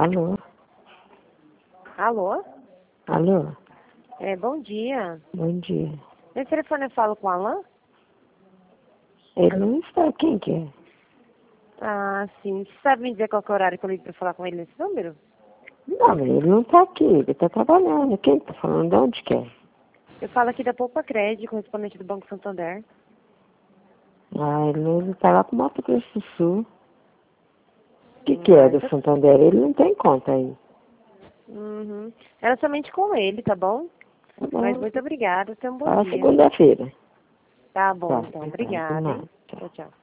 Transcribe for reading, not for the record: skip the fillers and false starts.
Alô? Alô? Alô? Bom dia. Bom dia. Nesse telefone eu falo com o Alan? Ele não está. Quem que é? Ah, sim. Você sabe me dizer qual que é o horário que eu ligo para falar com ele nesse número? Não, ele não está aqui. Ele está trabalhando. Quem está falando? De onde que é? Eu falo aqui da Poupa Crédito, correspondente do Banco Santander. Ah, ele está lá com o Mato Grosso do Sul. O que é do Santander? Ele não tem conta aí. Uhum. Era somente com ele, tá bom? Tá bom. Mas muito obrigada. Tenha um bom Ah, dia. segunda-feira. Tá bom, Tá, então. tá, Obrigada, nada. hein? Tchau, tchau.